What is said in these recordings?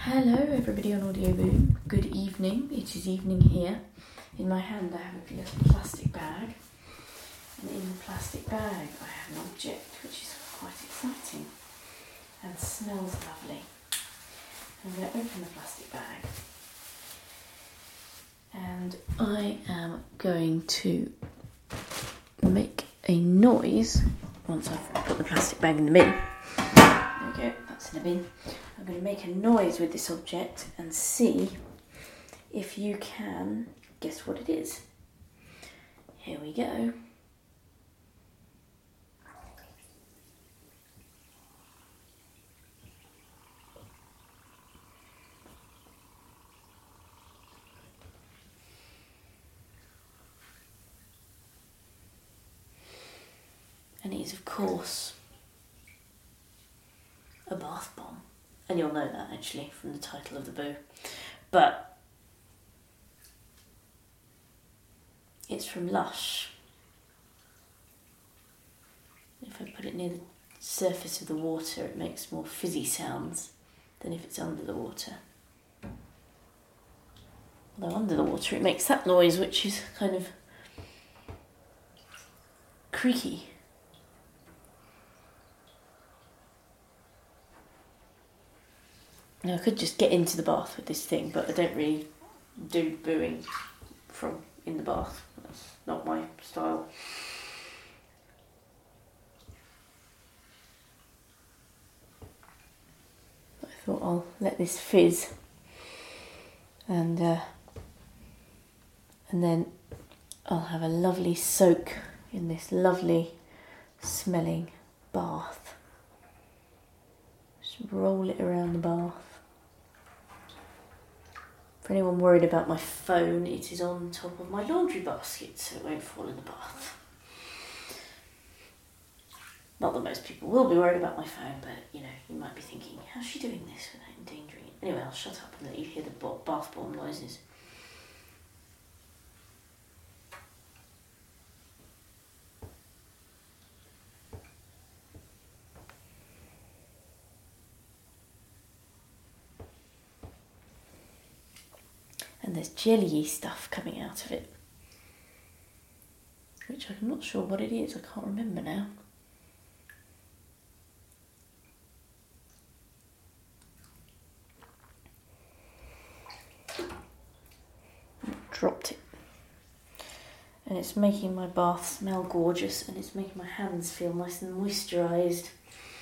Hello everybody on Audio Boom. Good evening. It is evening here. In my hand I have a little plastic bag. And in the plastic bag I have an object which is quite exciting and smells lovely. I'm going to open the plastic bag. And I am going to make a noise once I've put the plastic bag in the bin. There we go, that's in the bin. I'm going to make a noise with this object and see if you can guess what it is. Here we go. And it is, of course, a bath bomb. And you'll know that actually from the title of the boo. But it's from Lush. If I put it near the surface of the water, it makes more fizzy sounds than if it's under the water. Although under the water it makes that noise, which is kind of creaky. Now I could just get into the bath with this thing, but I don't really do booing from in the bath. That's not my style. But I thought I'll let this fizz and then I'll have a lovely soak in this lovely smelling bath. Just roll it around the bath. For anyone worried about my phone, it is on top of my laundry basket so it won't fall in the bath. Not that most people will be worried about my phone, but you know, you might be thinking, how's she doing this without endangering it? Anyway, I'll shut up and let you hear the bath bomb noises. And there's jelly-y stuff coming out of it, which I'm not sure what it is. I can't remember now. Dropped it. And it's making my bath smell gorgeous, and it's making my hands feel nice and moisturised.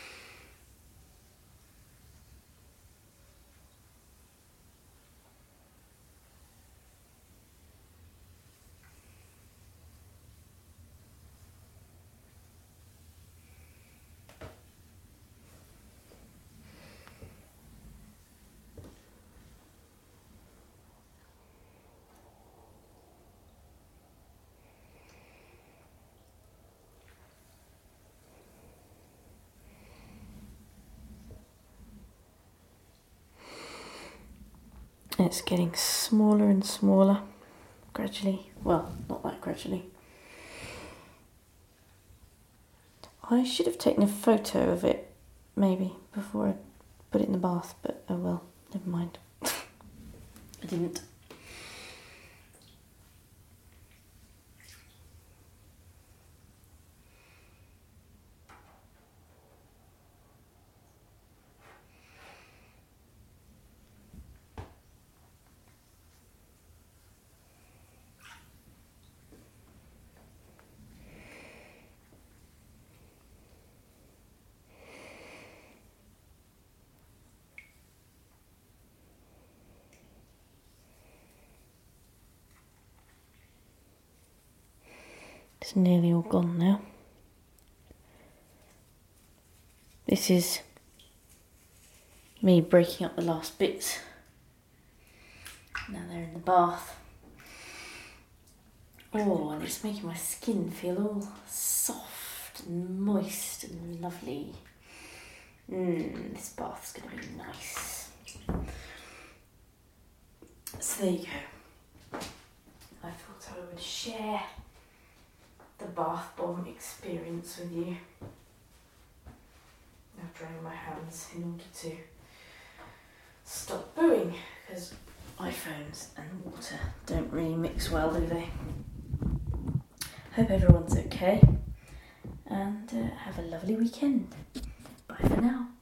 It's getting smaller and smaller, gradually. Well, not that gradually. I should have taken a photo of it, maybe, before I put it in the bath, but oh well, never mind. I didn't. It's nearly all gone now. This is me breaking up the last bits. Now they're in the bath. Oh, and it's making my skin feel all soft and moist and lovely. This bath's going to be nice. So there you go. I thought I would share the bath bomb experience with you. Now drying my hands in order to stop carbs and water don't really mix well, do they? Hope everyone's okay, and have a lovely weekend. Bye for now.